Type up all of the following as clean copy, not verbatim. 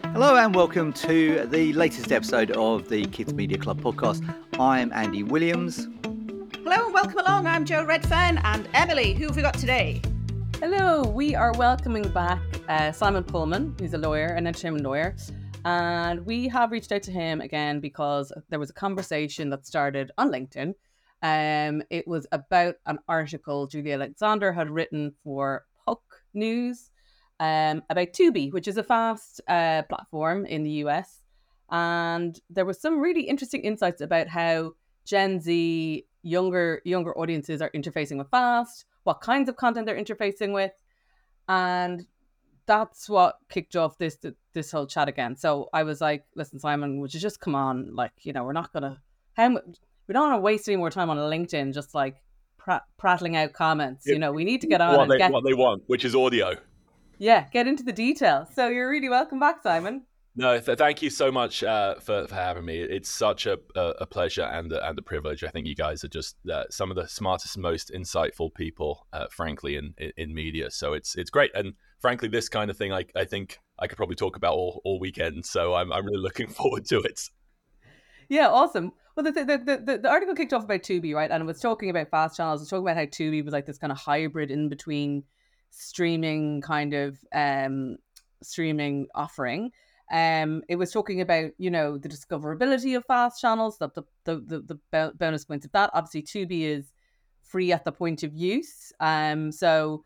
Hello and welcome to the latest episode of the Kids Media Club podcast. I'm Andy Williams. Hello and welcome along. I'm Jo Redfern and Emily. Who have we got today? Hello, we are welcoming back Simon Pullman, who's a lawyer, an entertainment lawyer. And we have reached out to him again because there was a conversation that started on LinkedIn. It was about an article Julia Alexander had written for Puck News about Tubi, which is a fast platform in the US. And there was some really interesting insights about how Gen Z, younger audiences are interfacing with fast, what kinds of content they're interfacing with. And that's what kicked off this whole chat again. So I was like, listen, Simon, would you just come on? Like, you know, we don't want to waste any more time on LinkedIn just like prattling out comments. You know, we need to get on what they want, which is audio. Yeah, get into the details. So you're really welcome back, Simon. No, thank you so much for having me. It's such a pleasure and a privilege. I think you guys are just some of the smartest, most insightful people, frankly, in media. So it's great. And frankly, this kind of thing, I think I could probably talk about all weekend. So I'm really looking forward to it. Yeah, awesome. Well, the article kicked off about Tubi, right? And it was talking about fast channels. It was talking about how Tubi was like this kind of hybrid in between streaming kind of streaming offering. It was talking about, you know, the discoverability of fast channels, the bonus points of that. Obviously, Tubi is free at the point of use. So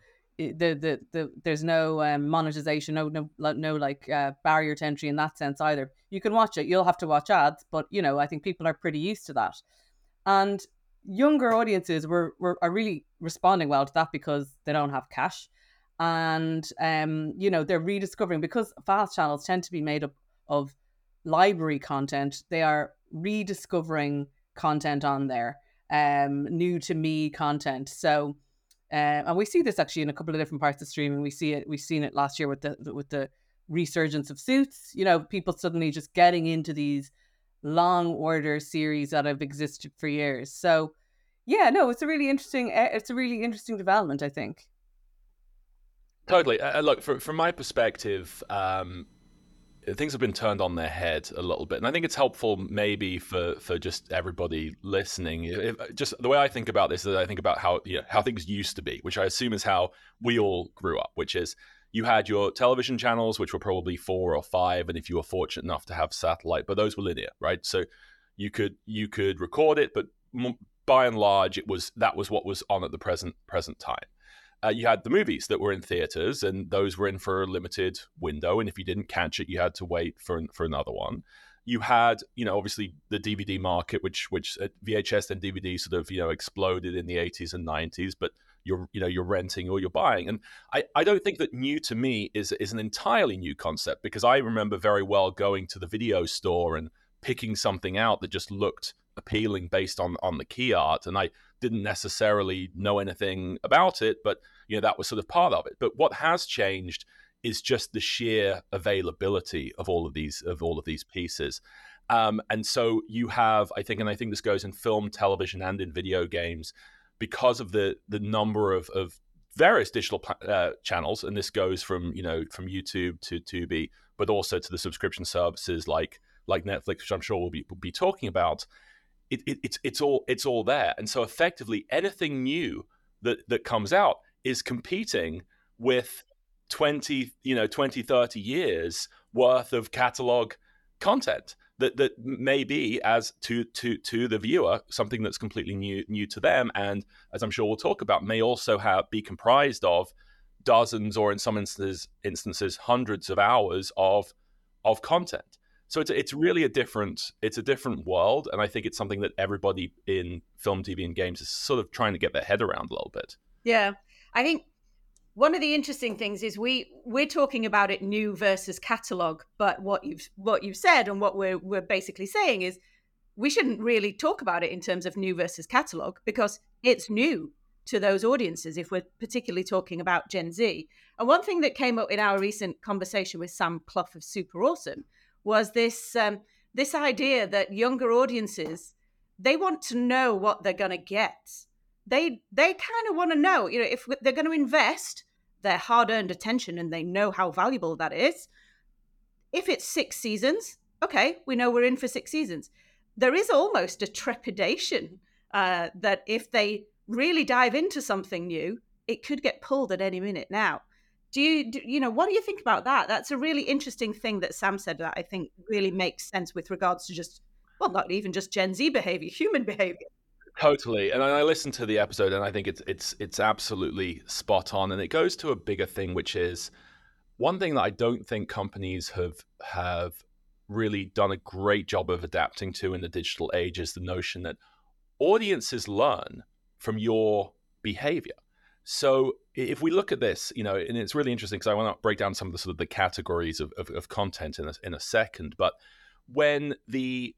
there's no monetization, no like barrier to entry in that sense either. You can watch it. You'll have to watch ads, but you know, I think people are pretty used to that. And younger audiences are really responding well to that because they don't have cash. And you know, they're rediscovering, because fast channels tend to be made up of library content. They are rediscovering content on there, new to me content. So and we see this actually in a couple of different parts of streaming. We've seen it last year with the resurgence of Suits. You know, people suddenly just getting into these long order series that have existed for years. So yeah, no, it's a really interesting development, I think. Totally. Look, from my perspective, things have been turned on their head a little bit. And I think it's helpful maybe for just everybody listening. Just the way I think about this is I think about how things used to be, which I assume is how we all grew up, which is you had your television channels, which were probably 4 or 5. And if you were fortunate enough to have satellite, but those were linear, right? So you could record it, but by and large, that was what was on at the present time. You had the movies that were in theaters, and those were in for a limited window. And if you didn't catch it, you had to wait for another one. You had, you know, obviously the DVD market, which VHS and DVD sort of, you know, exploded in the 80s and 90s. But you're renting or you're buying. And I don't think that new to me is an entirely new concept, because I remember very well going to the video store and picking something out that just looked appealing based on the key art, and I didn't necessarily know anything about it, but you know, that was sort of part of it. But what has changed is just the sheer availability of all of these pieces. And so you have, I think this goes in film, television, and in video games, because of the number of various digital channels, and this goes from YouTube to Tubi, but also to the subscription services like Netflix, which I'm sure we'll be talking about. It's all there. And so effectively anything new that comes out is competing with 20, 30 years worth of catalog content that may be, as to the viewer, something that's completely new to them, and as I'm sure we'll talk about, may also be comprised of dozens, or in some instances hundreds of hours of content. So it's really a different world, and I think it's something that everybody in film, TV, and games is sort of trying to get their head around a little bit. Yeah, I think one of the interesting things is we're talking about it new versus catalog, but what you've said and what we're basically saying is we shouldn't really talk about it in terms of new versus catalog, because it's new to those audiences if we're particularly talking about Gen Z. And one thing that came up in our recent conversation with Sam Clough of Super Awesome was this idea that younger audiences, they want to know what they're going to get. They kind of want to know, you know, if they're going to invest their hard-earned attention and they know how valuable that is, if it's 6 seasons, okay, we know we're in for 6 seasons. There is almost a trepidation that if they really dive into something new, it could get pulled at any minute now. What do you think about that? That's a really interesting thing that Sam said that I think really makes sense with regards to just, well, not even just Gen Z behavior, human behavior. Totally. And I listened to the episode and I think it's absolutely spot on. And it goes to a bigger thing, which is one thing that I don't think companies have really done a great job of adapting to in the digital age is the notion that audiences learn from your behavior. So if we look at this, and it's really interesting because I want to break down some of the sort of the categories of content in a second. But when the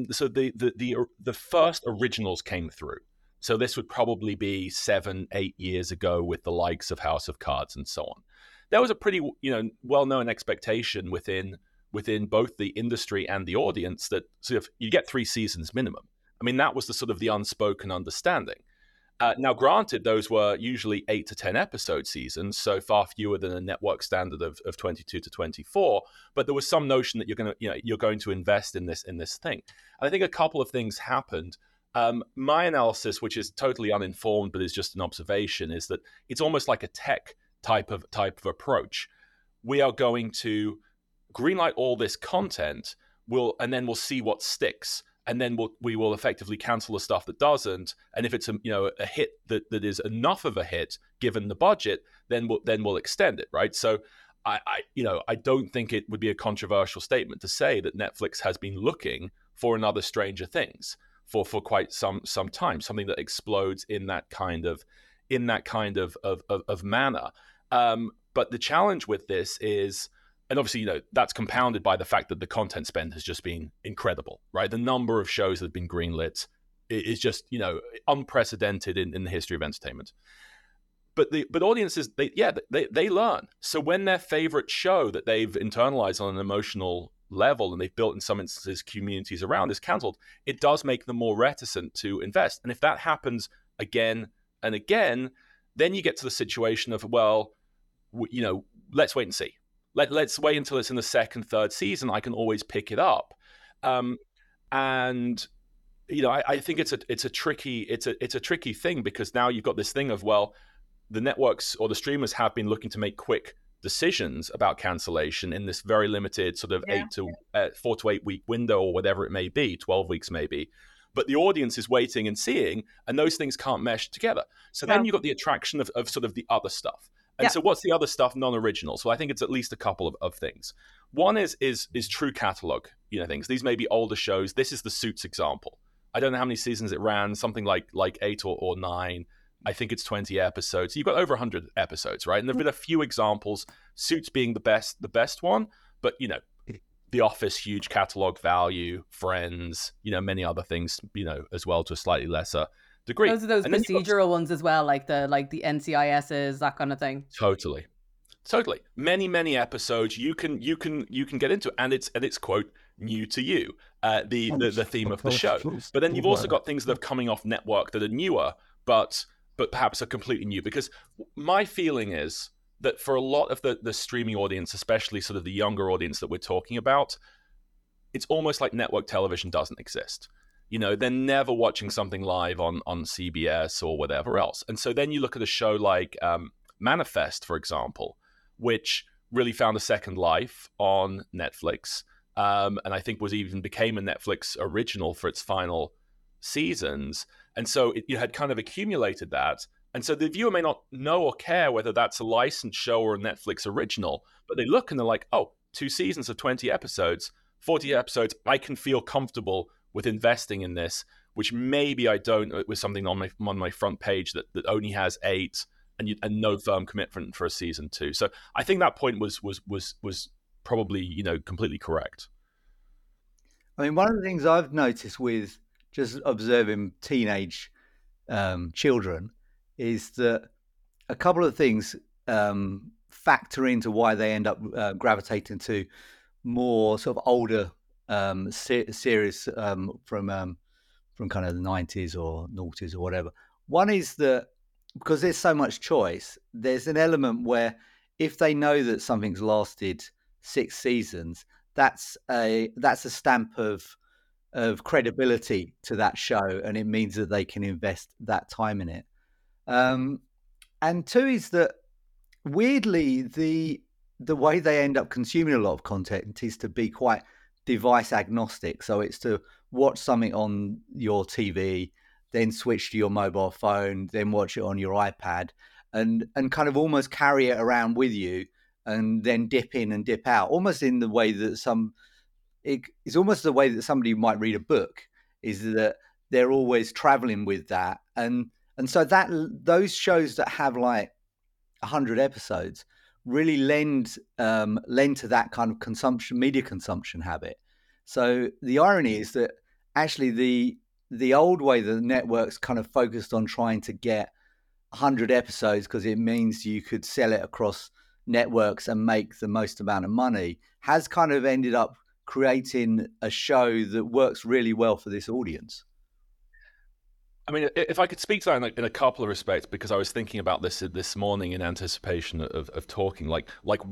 first originals came through, so this would probably be 7-8 years ago with the likes of House of Cards and so on. There was a pretty well-known expectation within both the industry and the audience that sort of you get 3 seasons minimum. I mean, that was the sort of the unspoken understanding. Now, granted, those were usually 8 to 10 episode seasons, so far fewer than a network standard of 22 to 24. But there was some notion that you're going to invest in this thing. And I think a couple of things happened. My analysis, which is totally uninformed but is just an observation, is that it's almost like a tech type of approach. We are going to greenlight all this content, and then we'll see what sticks. And then we will effectively cancel the stuff that doesn't. And if it's a hit that is enough of a hit given the budget, then we'll extend it, right? So I don't think it would be a controversial statement to say that Netflix has been looking for another Stranger Things for quite some time, something that explodes in that kind of manner. But the challenge with this is, and obviously, that's compounded by the fact that the content spend has just been incredible, right? The number of shows that have been greenlit is just, unprecedented in the history of entertainment. But audiences, they learn. So when their favorite show that they've internalized on an emotional level and they've built in some instances communities around is canceled, it does make them more reticent to invest. And if that happens again and again, then you get to the situation of, well, let's wait and see. Let's wait until it's in the second, third season. I can always pick it up, and I think it's a tricky thing because now you've got this thing of, well, the networks or the streamers have been looking to make quick decisions about cancellation in this very limited sort of 4 to 8 week window or whatever it may be, 12 weeks maybe. But the audience is waiting and seeing, and those things can't mesh together. So then you've got the attraction of sort of the other stuff. And so what's the other stuff? Non-original. So I think it's at least a couple of things. One is true catalog, things. These may be older shows. This is the Suits example. I don't know how many seasons it ran, something like 8 or 9. I think it's 20 episodes. You've got over 100 episodes, right? And there've been a few examples, Suits being the best one, but The Office, huge catalog value, Friends, many other things, as well to a slightly lesser degree. Those are those procedural ones as well, like the NCISs, that kind of thing. Totally. Many episodes you can get into, and it's quote new to you, the theme of the show. But then you've also got things that are coming off network that are newer, but perhaps are completely new. Because my feeling is that for a lot of the streaming audience, especially sort of the younger audience that we're talking about, it's almost like network television doesn't exist. They're never watching something live on CBS or whatever else. And so then you look at a show like Manifest, for example, which really found a second life on Netflix. And I think became a Netflix original for its final seasons. And so you had kind of accumulated that. And so the viewer may not know or care whether that's a licensed show or a Netflix original, but they look and they're like, oh, 2 seasons of 20 episodes, 40 episodes, I can feel comfortable with investing in this, which maybe I don't with something on my front page that only has 8 and no firm commitment for a season 2. So I think that point was probably completely correct. I mean, one of the things I've noticed with just observing teenage children is that a couple of things factor into why they end up gravitating to more sort of older series from kind of the 90s or noughties or whatever. One is that because there's so much choice, there's an element where if they know that something's lasted 6 seasons, that's a stamp of credibility to that show, and it means that they can invest that time in it. And two is that weirdly the way they end up consuming a lot of content is to be quite device agnostic. So it's to watch something on your TV, then switch to your mobile phone, then watch it on your iPad, and kind of almost carry it around with you, and then dip in and dip out, almost in the way that it's almost the way that somebody might read a book, is that they're always traveling with that. And so that those shows that have like 100 episodes really lend to that kind of media consumption habit. So the irony is that actually the old way that the networks kind of focused on trying to get 100 episodes because it means you could sell it across networks and make the most amount of money has kind of ended up creating a show that works really well for this audience. I mean, if I could speak to that in a couple of respects, because I was thinking about this morning in anticipation of talking, like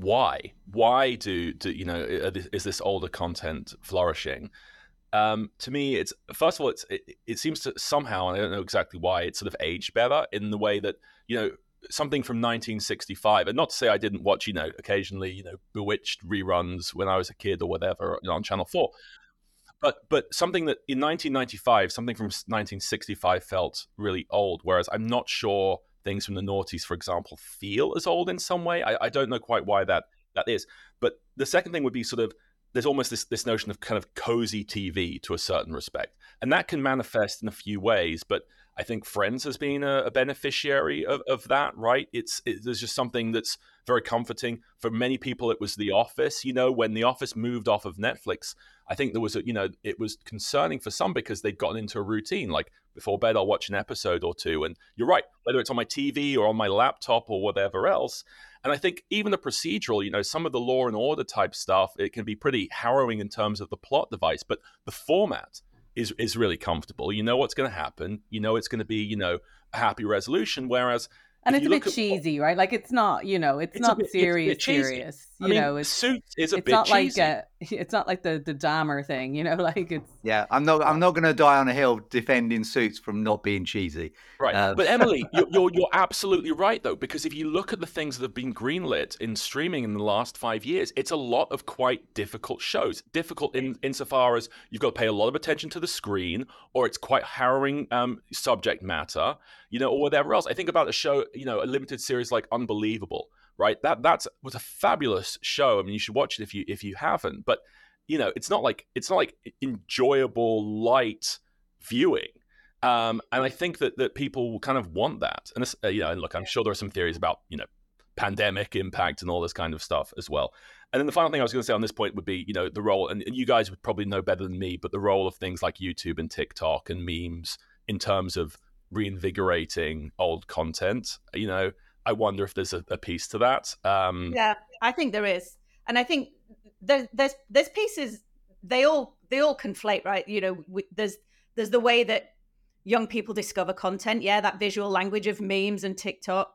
why do is this older content flourishing? To me, it's first of all, it seems to somehow, and I don't know exactly why, it's sort of aged better in the way that something from 1965, and not to say I didn't watch occasionally Bewitched reruns when I was a kid or whatever on Channel 4. But something that in 1995, something from 1965 felt really old, whereas I'm not sure things from the noughties, for example, feel as old in some way. I don't know quite why that is. But the second thing would be sort of, there's almost this notion of kind of cozy TV to a certain respect. And that can manifest in a few ways, but I think Friends has been a beneficiary of that, right? There's just something that's very comforting. For many people, it was The Office. When The Office moved off of Netflix, I think there was it was concerning for some because they'd gotten into a routine. Like before bed, I'll watch an episode or two. And you're right, whether it's on my TV or on my laptop or whatever else. And I think even the procedural, some of the Law and Order type stuff, it can be pretty harrowing in terms of the plot device, but the format is really comfortable. You know what's going to happen. It's going to be, a happy resolution. Whereas, and it's a bit cheesy, right? Like it's not, it's not serious. Suits is a bit not cheesy. It's not like the Dahmer thing, like it's. Yeah, I'm not going to die on a hill defending Suits from not being cheesy. Right, but Emily, you're absolutely right though, because if you look at the things that have been greenlit in streaming in the last 5 years, it's a lot of quite difficult shows. Difficult insofar as you've got to pay a lot of attention to the screen, or it's quite harrowing subject matter, or whatever else. I think about a show, a limited series like Unbelievable, right? That was a fabulous show. I mean, you should watch it if you haven't. But it's not like enjoyable light viewing. And I think that people will kind of want that. And and look, I'm sure there are some theories about pandemic impact and all this kind of stuff as well. And then the final thing I was going to say on this point would be the role, and you guys would probably know better than me, but the role of things like YouTube and TikTok and memes in terms of reinvigorating old content. I wonder if there's a piece to that. Yeah, I think there is, and I think there's pieces. They all conflate, right? There's the way that young people discover content. Yeah, that visual language of memes and TikTok.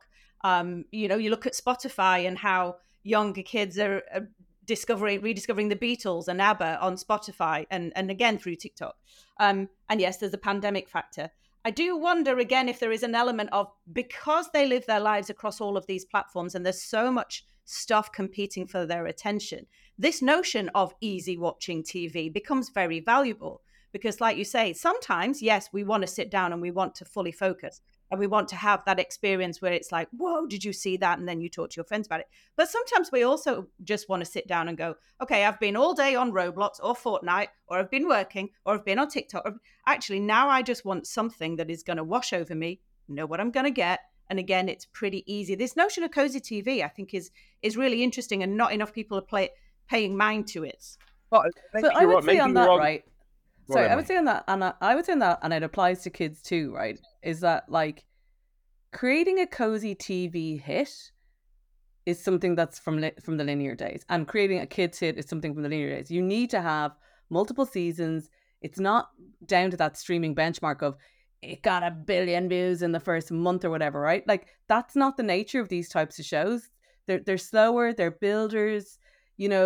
You look at Spotify and how younger kids are rediscovering the Beatles and ABBA on Spotify, and again through TikTok. And yes, there's a pandemic factor. I do wonder again if there is an element of, because they live their lives across all of these platforms and there's so much stuff competing for their attention, this notion of easy watching TV becomes very valuable. Because like you say, sometimes, yes, we want to sit down and we want to fully focus and we want to have that experience where it's like, whoa, did you see that? And then you talk to your friends about it. But sometimes we also just want to sit down and go, okay, I've been all day on Roblox or Fortnite, or I've been working, or I've been on TikTok. Actually, now I just want something that is going to wash over me, know what I'm going to get. And again, it's pretty easy. This notion of cozy TV, I think, is really interesting, and not enough people are paying mind to it. But I would say on that, right? Sorry, I would say on that, and I would say on that, and it applies to kids too, right? Is that like creating a cozy TV hit is something that's from the linear days, and creating a kids hit is something from the linear days. You need to have multiple seasons. It's not down to that streaming benchmark of it got 1 billion views in the first month or whatever, right? Like that's not the nature of these types of shows. They're slower. They're builders.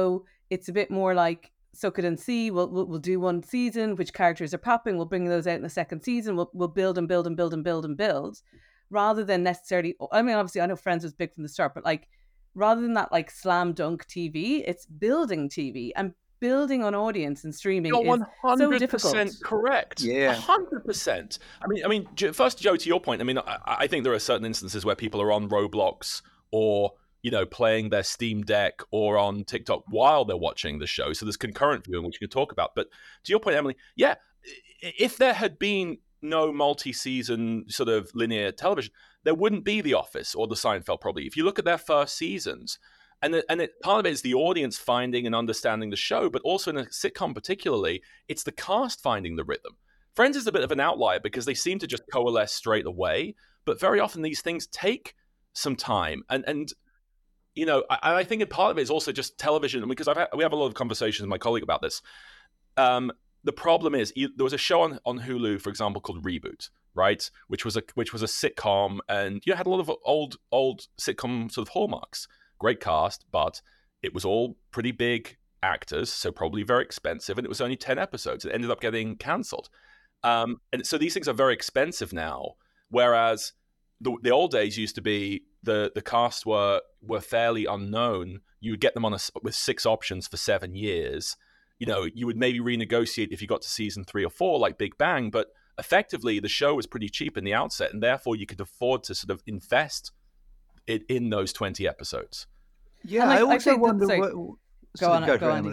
it's a bit more like suck it and see. We'll do one season, which characters are popping, we'll bring those out in the second season, we'll build and build and build and build and build, rather than necessarily, I mean, obviously I know Friends was big from the start, but like rather than that like slam dunk TV, it's building TV, and building on audience and streaming You're is 100% so difficult. correct. Yeah. 100%. I mean, first, Joe, to your point, I mean, I think there are certain instances where people are on Roblox or, you know, playing their Steam Deck or on TikTok while they're watching the show. So there's concurrent viewing, which you can talk about. But to your point, Emily, yeah, if there had been no multi-season sort of linear television, there wouldn't be The Office or The Seinfeld, probably. If you look at their first seasons, part of it is the audience finding and understanding the show, but also in a sitcom particularly, it's the cast finding the rhythm. Friends is a bit of an outlier because they seem to just coalesce straight away, but very often these things take some time. And you know, I think a part of it is also just television, because we have a lot of conversations with my colleague about this. The problem is there was a show on Hulu, for example, called Reboot, right? Which was a sitcom, and you know, had a lot of old sitcom sort of hallmarks. Great cast, but it was all pretty big actors, so probably very expensive, and it was only 10 episodes. It ended up getting cancelled. And so these things are very expensive now, whereas the old days used to be the cast were fairly unknown. You would get them with 6 options for 7 years. You know, you would maybe renegotiate if you got to season 3 or 4, like Big Bang, but effectively the show was pretty cheap in the outset, and therefore you could afford to sort of invest it in those 20 episodes. Yeah, like, I also wonder Go on, Emily.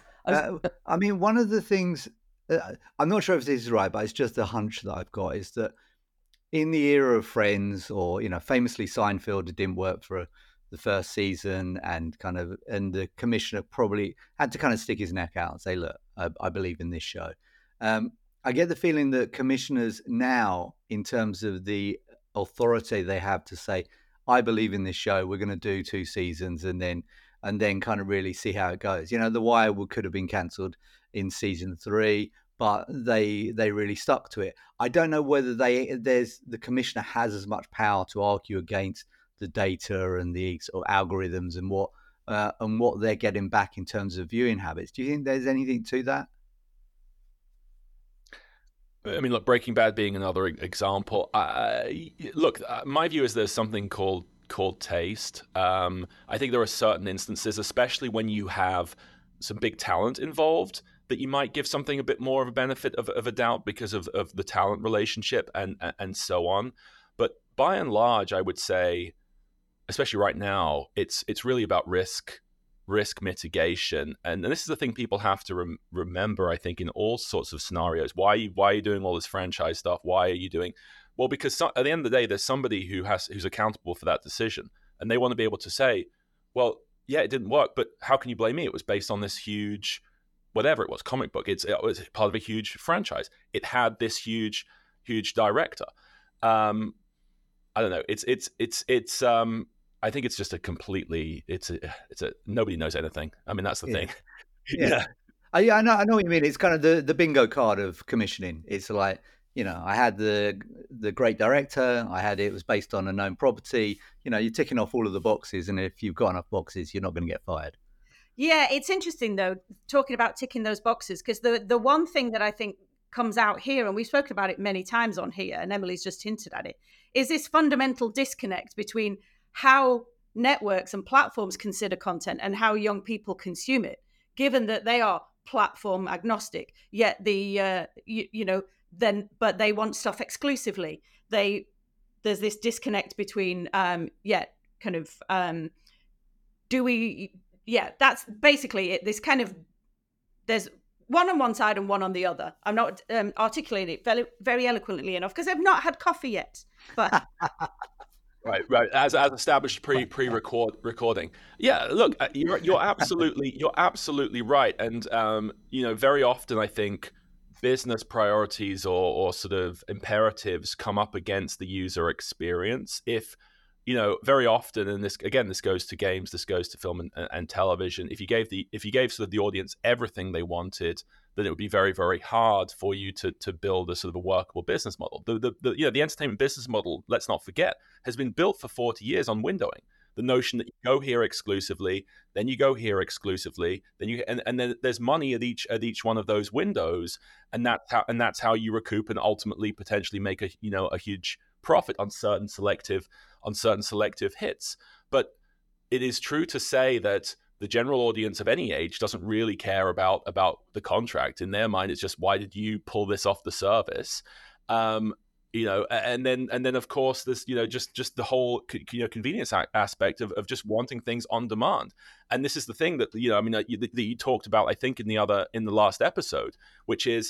I mean, one of the things, I'm not sure if this is right, but it's just a hunch that I've got, is that in the era of Friends, or, you know, famously Seinfeld, it didn't work for the first season, and the commissioner probably had to kind of stick his neck out and say, look, I believe in this show. I get the feeling that commissioners now, in terms of the authority they have to say, I believe in this show, we're going to do 2 seasons and then kind of really see how it goes. You know, The Wire could have been cancelled in season 3, but they really stuck to it. I don't know whether the commissioner has as much power to argue against the data and the sort of algorithms and what they're getting back in terms of viewing habits. Do you think there's anything to that? I mean, look, Breaking Bad being another example. My view is there's something called taste. I think there are certain instances, especially when you have some big talent involved, that you might give something a bit more of a benefit of a doubt because of the talent relationship and so on. But by and large, I would say, especially right now, it's really about risk mitigation, and this is the thing people have to remember, I think, in all sorts of scenarios. Why are you doing all this franchise stuff? Why are you doing? Well, because at the end of the day, there's somebody who's accountable for that decision, and they want to be able to say, well, yeah, it didn't work, but how can you blame me? It was based on this huge, whatever it was, comic book. It was part of a huge franchise. It had this huge director. I don't know. It's I think it's just a completely, it's a nobody knows anything. I mean, that's the thing. Yeah. I know what you mean. It's kind of the bingo card of commissioning. It's like, you know, I had the great director. It was based on a known property. You know, you're ticking off all of the boxes, and if you've got enough boxes, you're not going to get fired. Yeah, it's interesting though, talking about ticking those boxes, because the one thing that I think comes out here, and we've spoken about it many times on here, and Emily's just hinted at it, is this fundamental disconnect between how networks and platforms consider content and how young people consume it, given that they are platform agnostic, yet but they want stuff exclusively. There's this disconnect between that's basically it. This kind of, there's one on one side and one on the other. I'm not articulating it very, very eloquently enough because I've not had coffee yet, but Right. As established recording. Yeah. Look, you're absolutely right. And very often I think business priorities or sort of imperatives come up against the user experience. If very often, and this goes to games, this goes to film and television. If you gave sort of the audience everything they wanted, then it would be very, very hard for you to build a sort of a workable business model. The entertainment business model, let's not forget, has been built for 40 years on windowing. the notion that you go here exclusively, then you go here exclusively, then you and then there's money at each one of those windows, and that's how you recoup and ultimately potentially make a huge profit on certain selective hits. But it is true to say that the general audience of any age doesn't really care about the contract. In their mind, it's just, why did you pull this off the service? And then of course this, just the whole convenience aspect of just wanting things on demand. And this is the thing that that you talked about, I think, in the last episode, which is,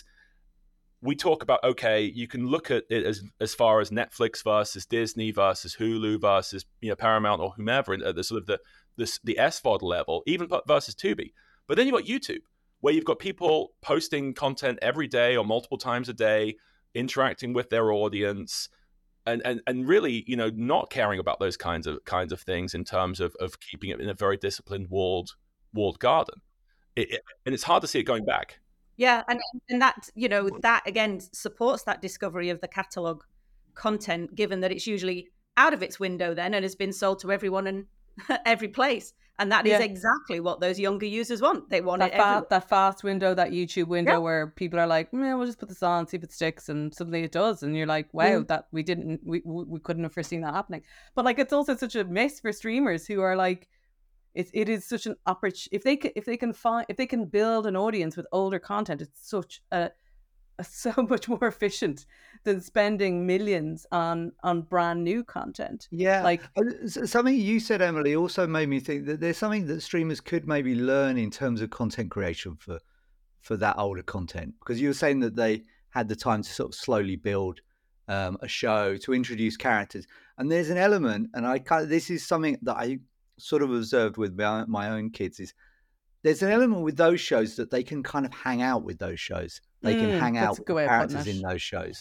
we talk about, okay, you can look at it as far as Netflix versus Disney versus Hulu versus Paramount or whomever, and the sort of the SVOD level, even versus Tubi. But then you've got YouTube, where you've got people posting content every day or multiple times a day, interacting with their audience, and really not caring about those kinds of things in terms of keeping it in a very disciplined walled garden. And it's hard to see it going back. Yeah, and that that again supports that discovery of the catalog content, given that it's usually out of its window then and has been sold to everyone and every place. And that is exactly what those younger users want. They want that fast window, that YouTube window where people are like, we'll just put this on, see if it sticks, and suddenly it does, and you're like, wow, that we couldn't have foreseen that happening. But like, it's also such a miss for streamers who are like, it is such an opportunity. If they can build an audience with older content, it's such a so much more efficient than spending millions on brand new content. Yeah, like something you said, Emily, also made me think that there's something that streamers could maybe learn in terms of content creation for that older content, because you were saying that they had the time to sort of slowly build a show, to introduce characters, and there's an element, and this is something that I sort of observed with my own kids, is there's an element with those shows that they can kind of hang out with those shows. They can hang out with the characters in those shows.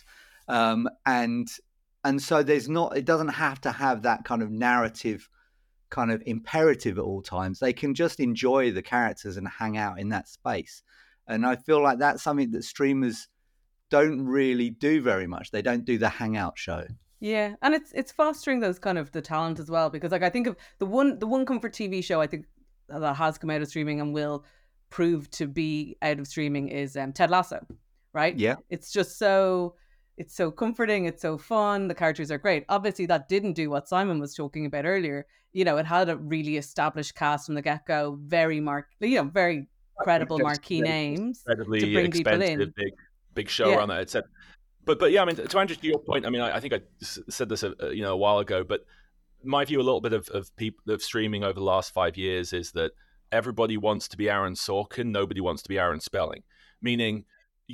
And so it doesn't have to have that kind of narrative kind of imperative at all times. They can just enjoy the characters and hang out in that space. And I feel like that's something that streamers don't really do very much. They don't do the hangout show. Yeah, and it's fostering those kind of the talent as well, because like I think of the one comfort TV show I think that has come out of streaming and will prove to be out of streaming is Ted Lasso, right? Yeah, it's so comforting, it's so fun, the characters are great. Obviously that didn't do what Simon was talking about earlier. It had a really established cast from the get-go, very very credible marquee names, incredibly to bring people in. big showrunner, etc. But yeah, I mean, to Andrew, to your point, I mean, I think I said this a while ago, but my view a little bit of streaming over the last 5 years is that everybody wants to be Aaron Sorkin, nobody wants to be Aaron Spelling. Meaning,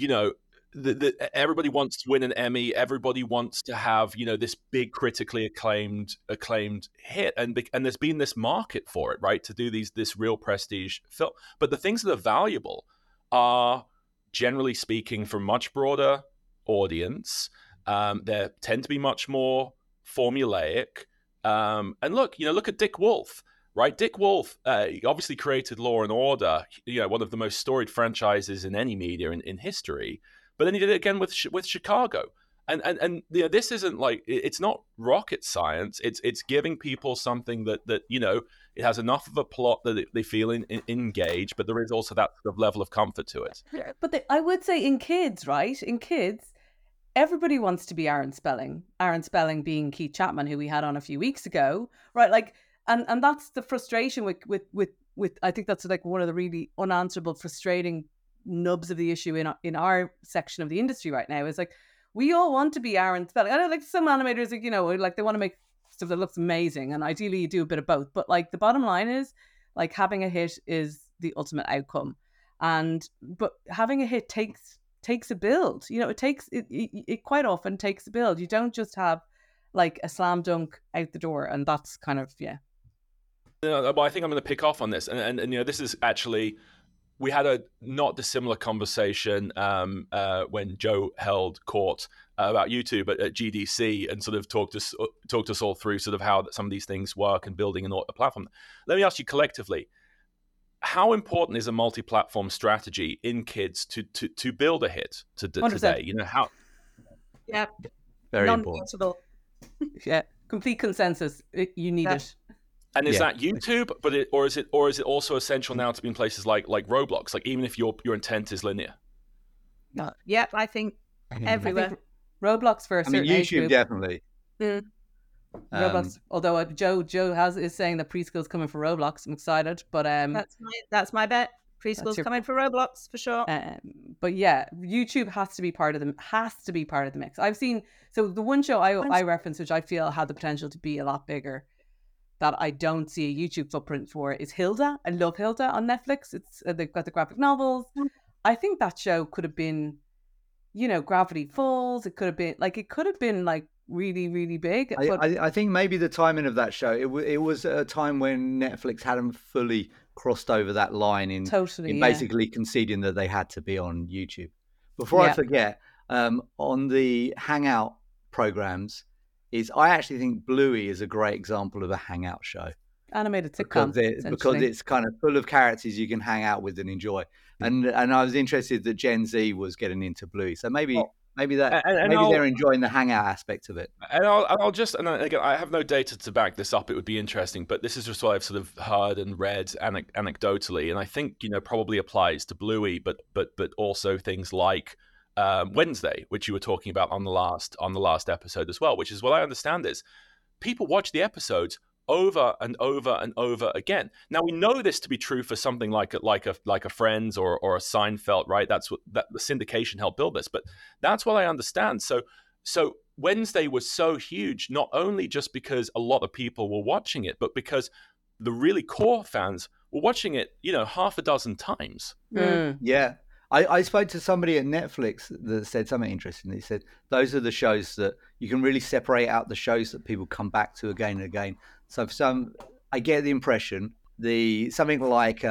everybody wants to win an Emmy, everybody wants to have this big critically acclaimed hit, and there's been this market for it, right, to do this real prestige film. But the things that are valuable are, generally speaking, for much broader audience. They tend to be much more formulaic. And look at Dick Wolf, right? Dick Wolf obviously created Law and Order, one of the most storied franchises in any media in history. But then he did it again with Chicago. And this isn't like, it's not rocket science. It's giving people something that it has enough of a plot that they feel engaged, but there is also that sort of level of comfort to it. But I would say in kids, right? In kids, everybody wants to be Aaron Spelling. Aaron Spelling being Keith Chapman, who we had on a few weeks ago, right? Like, and that's the frustration with I think that's like one of the really unanswerable, frustrating nubs of the issue in our section of the industry right now, is like, we all want to be Aaron Spelling. I know, like, some animators, like they want to make stuff that looks amazing, and ideally you do a bit of both. But like, the bottom line is, like, having a hit is the ultimate outcome, but having a hit takes a build. It quite often takes a build. You don't just have like a slam dunk out the door, and that's kind of Well, I think I'm going to pick off on this, and this is actually, we had a not dissimilar conversation when Joe held court about YouTube at GDC, and sort of talked us all through sort of how some of these things work and building a platform. Let me ask you collectively, how important is a multi-platform strategy in kids to build a hit today? How? Yeah, very important. Yeah, complete consensus. You need it. And is Yeah. that YouTube, or is it also essential now to be in places like Roblox? Like even if your intent is linear. Yep, I think I everywhere. think Roblox for a I mean, certain age YouTube group. definitely. Roblox, although Joe is saying that preschool's coming for Roblox. I'm excited, but That's my bet. Preschool's coming for Roblox for sure. But yeah, YouTube has to be part of the mix. I've seen, so the one show I reference, which I feel had the potential to be a lot bigger, that I don't see a YouTube footprint for, is Hilda. I love Hilda on Netflix. It's they've got the graphic novels. I think that show could have been, Gravity Falls. It could have been like really, really big. I think maybe the timing of that show, it was a time when Netflix hadn't fully crossed over that line in basically conceding that they had to be on YouTube. Before I forget, on the Hangout programs, I actually think Bluey is a great example of a Hangout show. Animated sitcom. Because it's kind of full of characters you can hang out with and enjoy. And I was interested that Gen Z was getting into Bluey. So maybe they're enjoying the hangout aspect of it. And I'll just, and again, I have no data to back this up. It would be interesting, but this is just what I've sort of heard and read anecdotally, and I think probably applies to Bluey, but also things like Wednesday, which you were talking about on the last episode as well. Which is what I understand is people watch the episodes over and over and over again. Now we know this to be true for something like a Friends or a Seinfeld, right? That's what the syndication helped build this, but that's what I understand. So Wednesday was so huge, not only just because a lot of people were watching it, but because the really core fans were watching it, half a dozen times. Yeah. I spoke to somebody at Netflix that said something interesting. He said those are the shows that you can really separate out the shows that people come back to again and again. So for some, I get the impression something like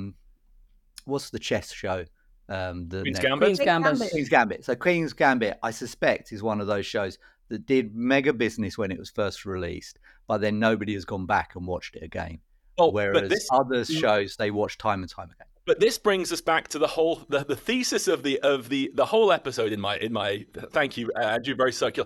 what's the chess show? Queen's Gambit. Queen's Gambit. So Queen's Gambit, I suspect, is one of those shows that did mega business when it was first released, but then nobody has gone back and watched it again. Whereas other shows they watch time and time again. But this brings us back to the thesis of the whole episode in my thank you, Andrew, very circular,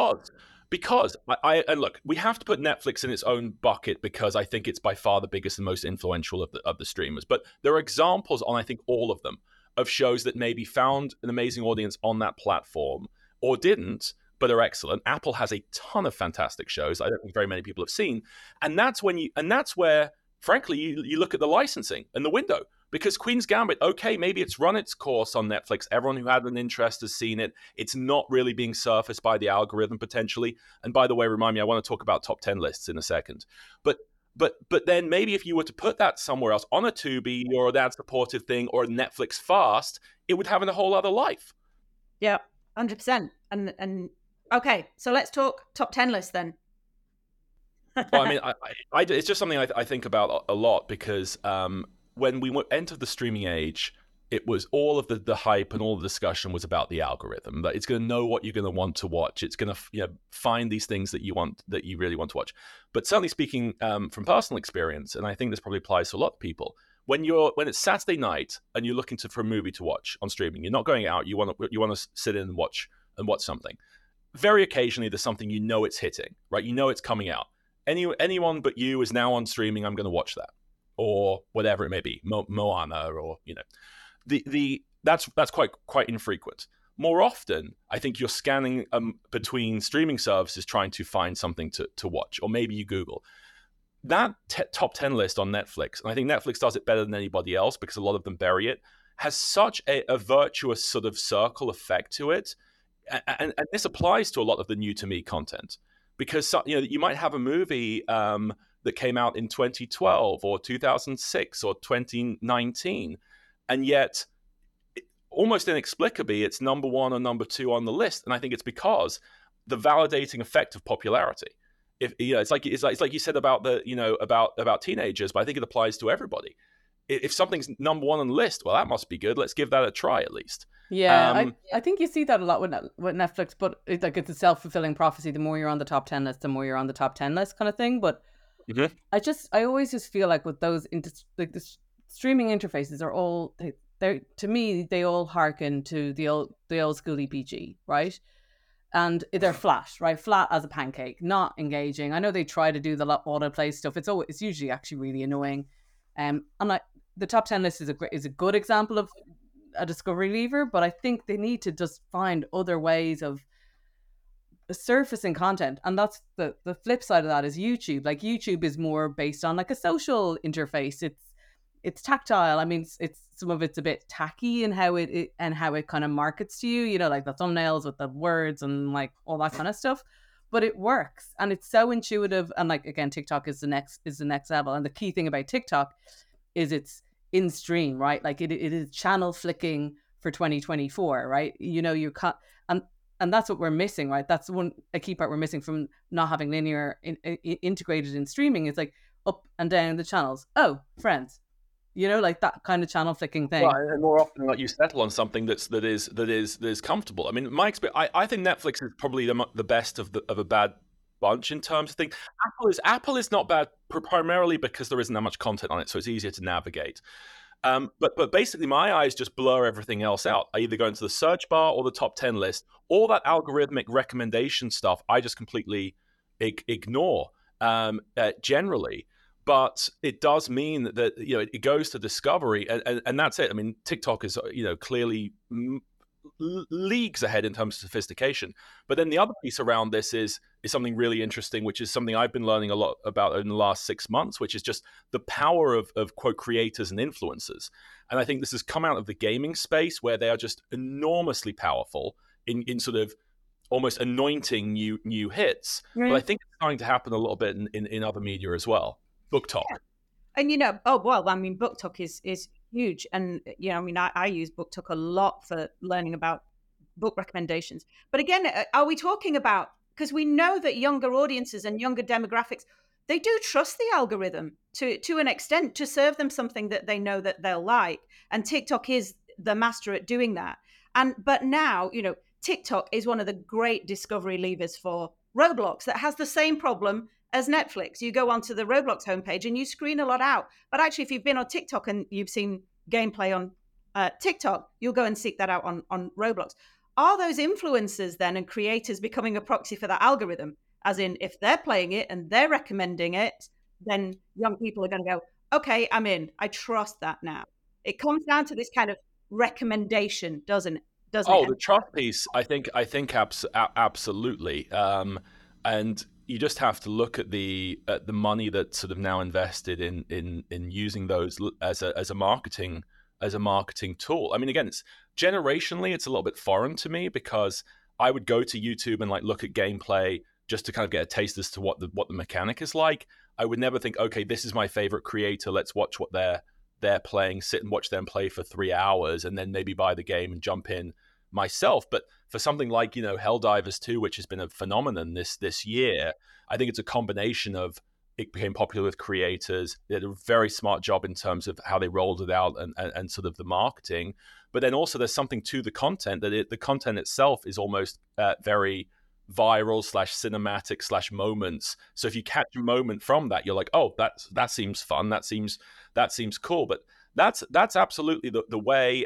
because I look, we have to put Netflix in its own bucket because I think it's by far the biggest and most influential of the streamers. But there are examples on, I think, all of them, of shows that maybe found an amazing audience on that platform or didn't, but are excellent. Apple has a ton of fantastic shows I don't think very many people have seen, and that's where frankly you look at the licensing and the window. Because Queen's Gambit, okay, maybe it's run its course on Netflix. Everyone who had an interest has seen it. It's not really being surfaced by the algorithm potentially. And by the way, remind me, I want to talk about top 10 lists in a second. But then maybe if you were to put that somewhere else on a Tubi or an ad-supported thing or a Netflix Fast, it would have a whole other life. Yeah, 100%. And okay, so let's talk top 10 lists then. Well, I mean, it's just something I think about a lot because when we entered the streaming age, it was all of the hype and all the discussion was about the algorithm. That it's going to know what you're going to want to watch. It's going to find these things that you really want to watch. But certainly speaking from personal experience, and I think this probably applies to a lot of people, when it's Saturday night and you're looking for a movie to watch on streaming, you're not going out. You want to sit in and watch something. Very occasionally, there's something it's hitting, right? It's coming out. Anyone but you is now on streaming. I'm going to watch that. Or whatever it may be, Moana, or that's quite infrequent. More often, I think you're scanning between streaming services trying to find something to watch, or maybe you Google that top 10 list on Netflix. And I think Netflix does it better than anybody else because a lot of them bury it. Has such a virtuous sort of circle effect to it, and this applies to a lot of the new to me content because you might have a movie that came out in 2012 or 2006 or 2019. And yet, almost inexplicably, it's number one or number two on the list. And I think it's because the validating effect of popularity. It's like you said about about teenagers, but I think it applies to everybody. If something's number one on the list, well, that must be good. Let's give that a try at least. Yeah, I think you see that a lot with Netflix, but it's a self-fulfilling prophecy. The more you're on the top 10 list, the more you're on the top 10 list kind of thing. But I always just feel like with those the streaming interfaces are all to me they all harken to the old school EPG, right? and they're flat, right? Flat as a pancake, not engaging. I know they try to do the autoplay stuff. It's usually actually really annoying. And the top 10 list is a good example of a discovery lever, but I think they need to just find other ways of surfacing content. And that's the flip side of that is YouTube. Like YouTube is more based on like a social interface. It's tactile. I mean, it's some of it's a bit tacky in how it kind of markets to you, like the thumbnails with the words and like all that kind of stuff. But it works and it's so intuitive. And like, again, TikTok is the next level. And the key thing about TikTok is it's in stream, right? Like it is channel flicking for 2024, right? You're and that's what we're missing, right? That's a key part we're missing from not having linear integrated in streaming. It's like up and down the channels. Oh, Friends, like that kind of channel flicking thing. Well, and more often, like, you settle on something that is comfortable. I mean, my experience, I think Netflix is probably the best of a bad bunch in terms of things. Apple is not bad primarily because there isn't that much content on it, so it's easier to navigate. But basically, my eyes just blur everything else out. I either go into the search bar or the top 10 list. All that algorithmic recommendation stuff, I just completely ignore generally. But it does mean that it goes to discovery, and that's it. I mean, TikTok is clearly leagues ahead in terms of sophistication. But then the other piece around this is something really interesting, which is something I've been learning a lot about in the last 6 months, which is just the power of quote creators and influencers. And I think this has come out of the gaming space where they are just enormously powerful in sort of almost anointing new hits. Right. But I think it's starting to happen a little bit in other media as well. BookTok. Yeah. And BookTok is huge. And I use BookTok a lot for learning about book recommendations. But again, are we talking about, because we know that younger audiences and younger demographics, they do trust the algorithm to an extent to serve them something that they know that they'll like. And TikTok is the master at doing that. But now, TikTok is one of the great discovery levers for Roblox that has the same problem as Netflix. You go onto the Roblox homepage and you screen a lot out. But actually, if you've been on TikTok and you've seen gameplay on TikTok, you'll go and seek that out on Roblox. Are those influencers then and creators becoming a proxy for that algorithm? As in, if they're playing it and they're recommending it, then young people are going to go, okay, I'm in. I trust that now. It comes down to this kind of recommendation, doesn't it? The trust piece, I think absolutely. And you just have to look at the money that's sort of now invested in using those as a marketing tool. I mean, again, it's generationally, it's a little bit foreign to me because I would go to YouTube and like look at gameplay just to kind of get a taste as to what the mechanic is like. I would never think, okay, this is my favorite creator. Let's watch what they're playing, sit and watch them play for 3 hours, and then maybe buy the game and jump in myself. But for something like Helldivers 2, which has been a phenomenon this year, I think it's a combination of it became popular with creators. They did a very smart job in terms of how they rolled it out and sort of the marketing. But then also there's something to the content that the content itself is almost very viral / cinematic / moments. So if you catch a moment from that, you're like, oh, that seems fun. That seems cool. But that's absolutely the way.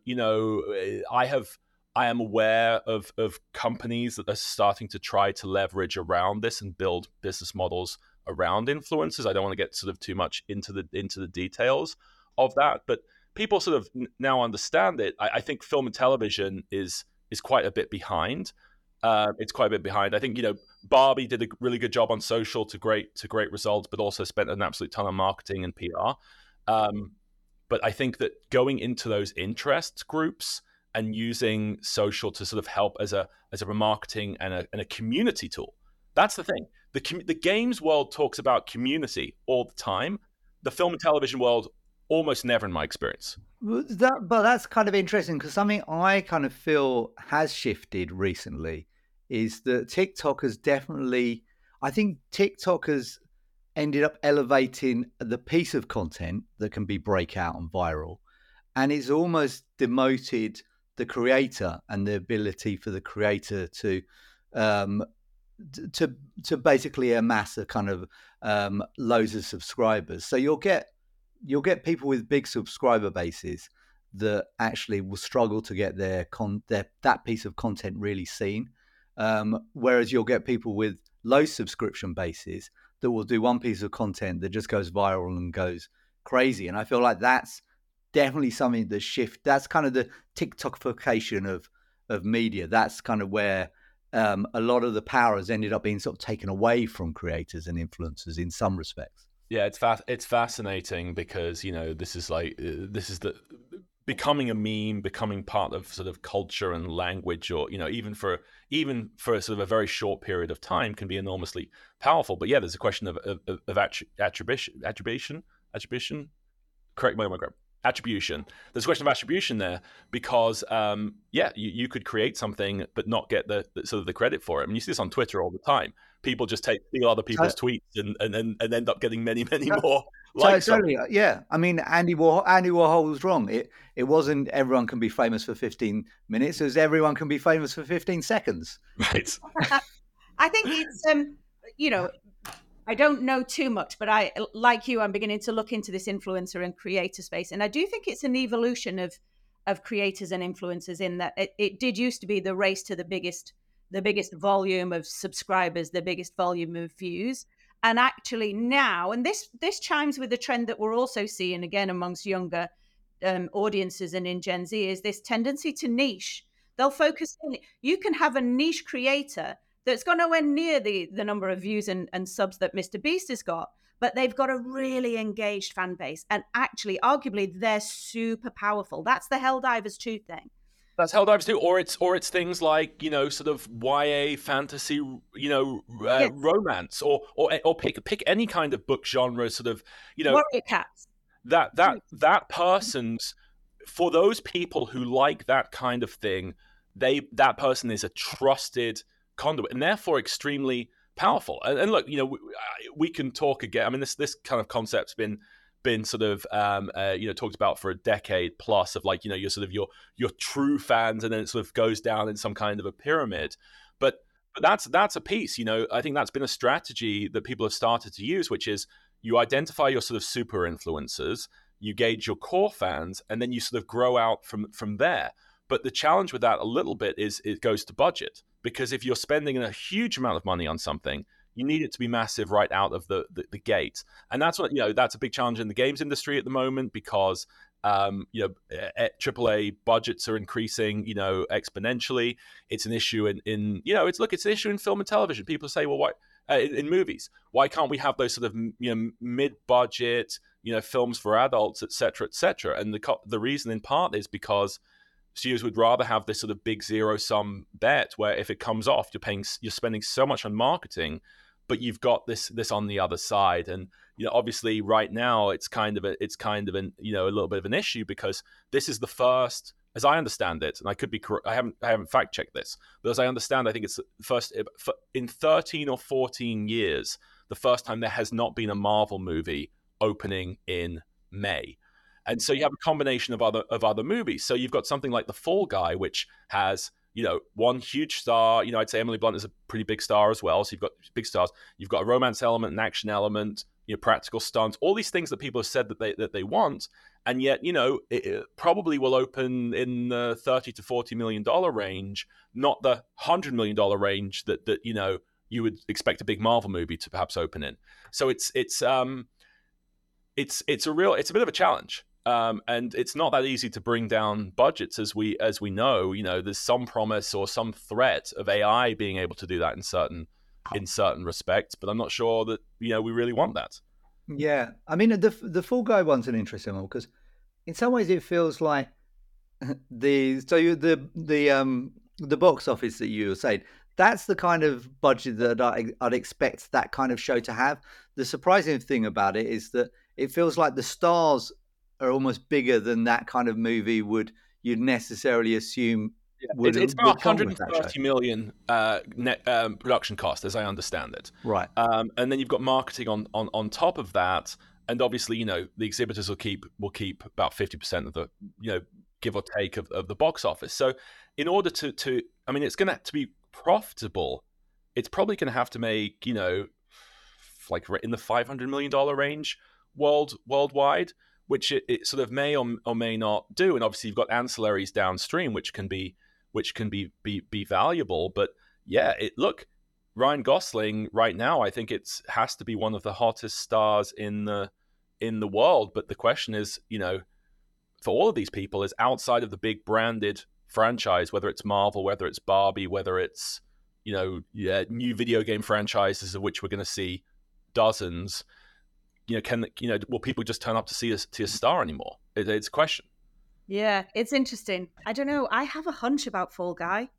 I am aware of companies that are starting to try to leverage around this and build business models around influencers. I don't want to get sort of too much into the details of that, but people sort of now understand it. I think film and television is quite a bit behind. It's quite a bit behind. I think Barbie did a really good job on social to great results, but also spent an absolute ton on marketing and PR. But I think that going into those interest groups and using social to sort of help as a marketing and a community tool, that's the thing. The games world talks about community all the time. The film and television world almost never, in my experience. But that's kind of interesting because something I kind of feel has shifted recently is that TikTok has definitely, I think TikTok has ended up elevating the piece of content that can be breakout and viral, and it's almost demoted the creator and the ability for the creator to basically amass a kind of loads of subscribers. So you'll get people with big subscriber bases that actually will struggle to get that piece of content really seen. Whereas you'll get people with low subscription bases that will do one piece of content that just goes viral and goes crazy. And I feel like that's definitely something that that's kind of the TikTokification of media. That's kind of where a lot of the power has ended up being sort of taken away from creators and influencers in some respects. Yeah, it's fascinating because, you know, this is the becoming a meme, becoming part of sort of culture and language, or, you know, even for sort of a very short period of time, can be enormously powerful. But yeah, there's a question of attribution. Correct me if I'm wrong. Attribution. There's a question of attribution there because, you could create something but not get the sort of the credit for it. I mean, you see this on Twitter all the time. People just steal other people's tweets and end up getting many more likes. Totally, yeah. I mean, Andy Warhol was wrong. It wasn't everyone can be famous for 15 minutes. It was everyone can be famous for 15 seconds. Right. I think it's you know, I don't know too much, but I, like you, I'm beginning to look into this influencer and creator space. And I do think it's an evolution of creators and influencers, in that it did used to be the race to the biggest volume of subscribers, the biggest volume of views. And actually now, and this chimes with the trend that we're also seeing again amongst younger audiences and in Gen Z, is this tendency to niche. They'll focus in. You can have a niche creator that's got nowhere near the number of views and subs that Mr. Beast has got, but they've got a really engaged fan base. And actually, arguably, they're super powerful. That's the Helldivers 2 thing. That's Helldivers 2, or it's things like, you know, sort of YA fantasy, you know, Yes. romance, or pick any kind of book genre, sort of, you know, Warrior Cats. that person's, for those people who like that kind of thing, that person is a trusted conduit and therefore extremely powerful. And look, you know, we can talk again. I mean, this kind of concept's been sort of you know, talked about for a decade plus, of like, you know, you're sort of your true fans, and then it sort of goes down in some kind of a pyramid. But that's a piece, you know. I think that's been a strategy that people have started to use, which is you identify your sort of super influencers, you gauge your core fans, and then you sort of grow out from there. But the challenge with that a little bit is it goes to budget, because if you're spending a huge amount of money on something, you need it to be massive right out of the gate. And that's what, you know, that's a big challenge in the games industry at the moment, because you know, AAA budgets are increasing, you know, exponentially. It's an issue in you know, it's an issue in film and television. People say, well, why in movies, why can't we have those sort of, you know, mid-budget, you know, films for adults, et cetera, and the reason in part is because studios would rather have this sort of big zero-sum bet where if it comes off, you're spending so much on marketing, but you've got this on the other side. And, you know, obviously right now it's kind of an, you know, a little bit of an issue, because this is the first, as I understand it, and I could be correct, I haven't fact checked this, but as I understand, I think it's the first in 13 or 14 years, the first time there has not been a Marvel movie opening in May. And so you have a combination of other movies. So you've got something like The Fall Guy, which has, you know, one huge star. You know, I'd say Emily Blunt is a pretty big star as well. So you've got big stars. You've got a romance element, an action element, you know, practical stunts, all these things that people have said that they want. And yet, you know, it probably will open in the $30 to $40 million range, not the $100 million range that you know, you would expect a big Marvel movie to perhaps open in. So it's a bit of a challenge. And it's not that easy to bring down budgets, as we know. You know, there's some promise or some threat of AI being able to do that in certain respects, but I'm not sure that, you know, we really want that. Yeah, I mean, the Fall Guy one's an interesting one, because in some ways it feels like the box office that you were saying, that's the kind of budget that I'd expect that kind of show to have. The surprising thing about it is that it feels like the stars are almost bigger than that kind of movie you'd necessarily assume. Yeah. It's about 130 million net production cost, as I understand it. Right. And then you've got marketing on top of that, and obviously, you know, the exhibitors will keep about 50% of the, you know, give or take of the box office. So in order to I mean, it's going to have to be profitable. It's probably going to have to make, you know, like in the $500 million range worldwide, which it sort of may or may not do. And obviously you've got ancillaries downstream, which can be valuable. But, look, Ryan Gosling right now, I think has to be one of the hottest stars in the world. But the question is, for all of these people, is outside of the big branded franchise, whether it's Marvel, whether it's Barbie, whether it's new video game franchises of which we're going to see dozens. Will people just turn up to see a star anymore? It's a question. Yeah, it's interesting. I don't know. I have a hunch about Fall Guy.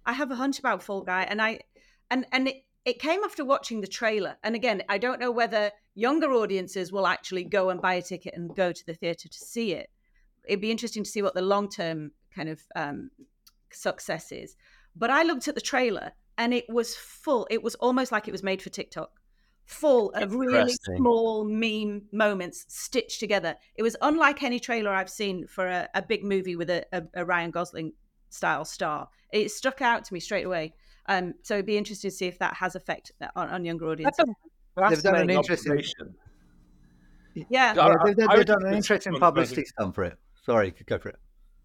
And it came after watching the trailer. And again, I don't know whether younger audiences will actually go and buy a ticket and go to the theater to see it. It'd be interesting to see what the long-term kind of success is. But I looked at the trailer and it was full. It was almost like it was made for TikTok. Full of really small meme moments stitched together. It was unlike any trailer I've seen for a big movie with a Ryan Gosling style star. It stuck out to me straight away. So it'd be interesting to see if that has effect on younger audiences. They've done an interesting they've done an interesting publicity stunt for it. Sorry, go for it.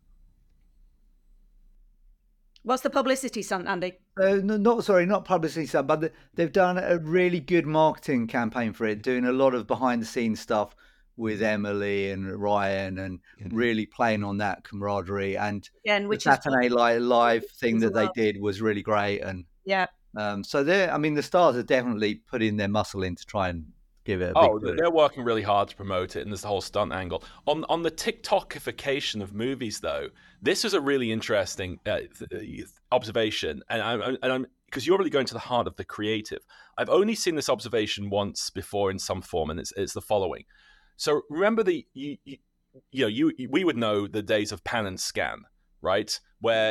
What's the publicity stunt, Andy? Not publicity stunt, but they've done a really good marketing campaign for it, doing a lot of behind-the-scenes stuff with Emily and Ryan, and really playing on that camaraderie. And the Saturday Night Live thing that they did was really great. And so the stars are definitely putting their muscle in to try and give it a big they're working really hard to promote it, and there's the whole stunt angle. On the TikTokification of movies, though, this is a really interesting observation, and I'm because you're really going to the heart of the creative. I've only seen this observation once before in some form, and it's the following. So remember we would know the days of pan and scan, right? Where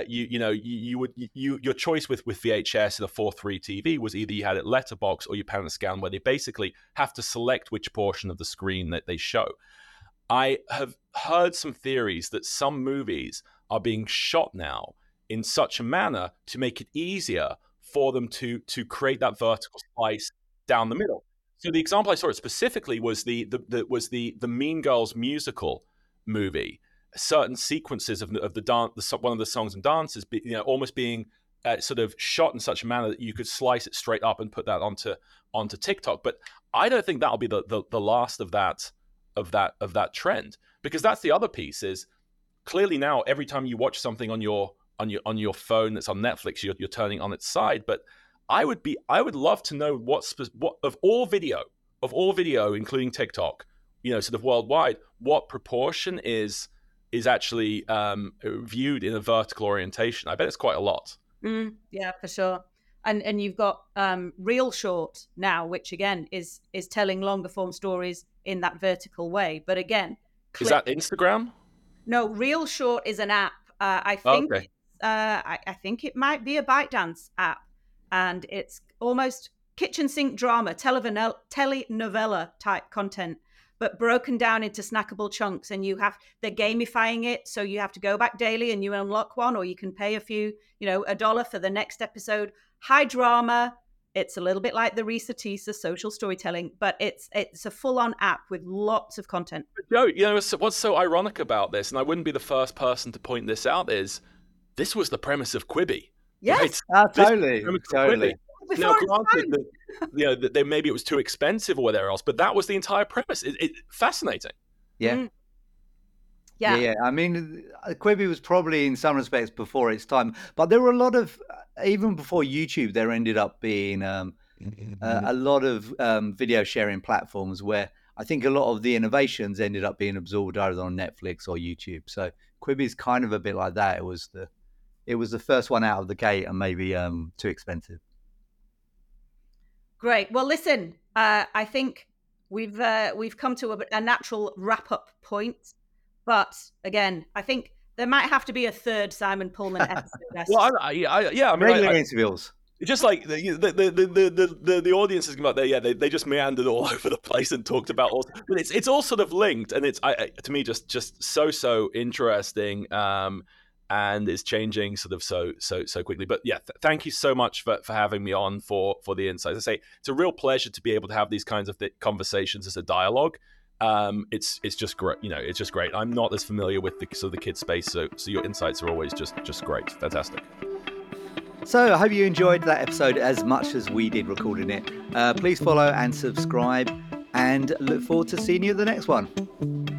your choice with VHS and a 4:3 TV was either you had it letterbox or you pan and scan, where they basically have to select which portion of the screen that they show. I have heard some theories that some movies are being shot now in such a manner to make it easier for them to create that vertical slice down the middle. So the example I saw it specifically was the Mean Girls musical movie. Certain sequences of the dance, one of the songs and dances, almost being sort of shot in such a manner that you could slice it straight up and put that onto TikTok. But I don't think that'll be the last of that trend, because that's the other piece. Is clearly now every time you watch something on your phone that's on Netflix, you're turning on its side. But I would love to know what of all video, including TikTok, sort of worldwide, what proportion is actually viewed in a vertical orientation. I bet it's quite a lot. Yeah, for sure. And you've got Reel Short now, which again is telling longer form stories in that vertical way. But again, is that Instagram? No, Reel Short is an app. I think I think it might be a ByteDance app, and it's almost kitchen sink drama, telenovela type content, but broken down into snackable chunks. And they're gamifying it, so you have to go back daily and you unlock one, or you can pay $1 for the next episode. High drama. It's a little bit like the Risa Tisa social storytelling, but it's a full-on app with lots of content. Joe, what's so ironic about this, and I wouldn't be the first person to point this out, is this was the premise of Quibi. Yes, right? Totally. Now, granted that maybe it was too expensive or whatever else, but that was the entire premise. It fascinating. Yeah. Yeah. I mean, Quibi was probably in some respects before its time, but there were a lot of, even before YouTube, there ended up being a lot of video sharing platforms where I think a lot of the innovations ended up being absorbed either on Netflix or YouTube. So Quibi is kind of a bit like that. It was the first one out of the gate and maybe too expensive. Great. Well, listen, I think we've come to a natural wrap-up point. But again, I think there might have to be a third Simon Pullman episode. Well, I mean, regular interviews. Just like the audience is about there, yeah, they just meandered all over the place and talked about all, but it's all sort of linked, and it's to me just so interesting, and it's changing sort of so quickly. But yeah, thank you so much for having me on for the insights. I say it's a real pleasure to be able to have these kinds of conversations as a dialogue. It's just great, it's just great. I'm not as familiar with the kid space, so your insights are always just great, fantastic. So I hope you enjoyed that episode as much as we did recording it. Please follow and subscribe, and look forward to seeing you at the next one.